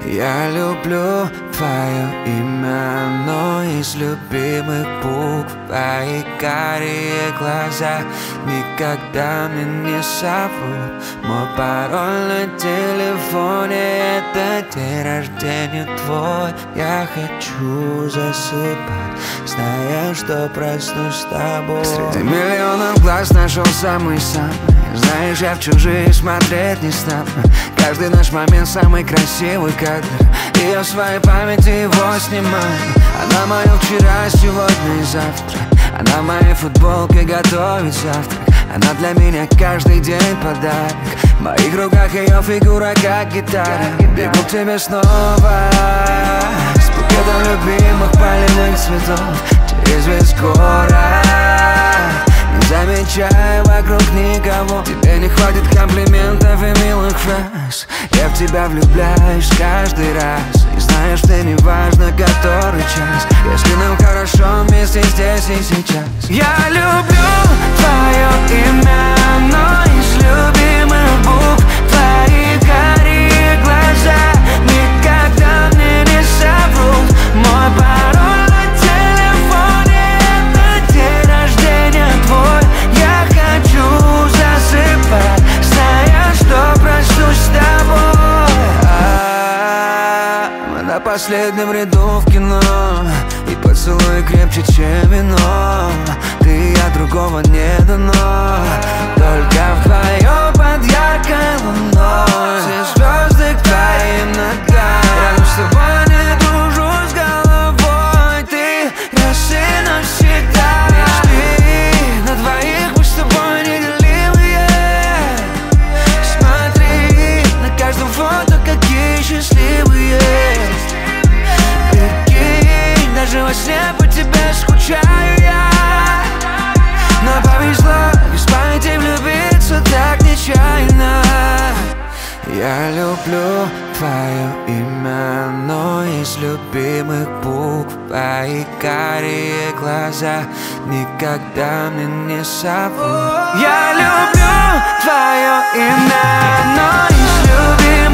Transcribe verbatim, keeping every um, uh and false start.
Я люблю твое имя, но из любимых букв твои карие глаза никогда мне не соврут. Мой пароль на телефоне — это день рождения твой. Я хочу засыпать, зная, что проснусь с тобой. Среди миллионов глаз нашел самый-самый. Знаешь, я в чужие смотреть не стану. Каждый наш момент самый красивый кадр, и я в своей памяти его снимаю. Она мое вчера, сегодня и завтра. Она в моей футболке готовит завтрак. Она для меня каждый день подарок. В моих руках ее фигура как гитара. Бегу к тебе снова с букетом любимых полевых цветов через весь город. Не замечая вокруг никого. Тебе не хватит комплиментов и милых фраз. Я в тебя влюбляюсь каждый раз. И знаешь, ты не важно который час, если нам хорошо вместе здесь и сейчас. Я люблю твое имя, но из любимых букв твои карие глаза никогда мне не соврут. Мой пароль на телефоне — это день рождения твой. Я хочу засыпать, зная, что проснусь с тобой. А, мы на последнем ряду в кино, и поцелуй крепче, чем вино. Ты и я, другого не дано, только вдвоем под яркой луной. Все звезды к твоим ногам. Рядом с тобой не дружу с головой. Ты раз и навсегда. Мечты на двоих мы с тобой неделимые. Смотри, на каждом фото какие счастливые. Прикинь, даже во сне по тебе скучаю я. Но повезло без памяти влюбиться так нечаянно. Я люблю твое имя, но из любимых букв твои карие глаза никогда мне не соврут. Я люблю твое имя, но из любимых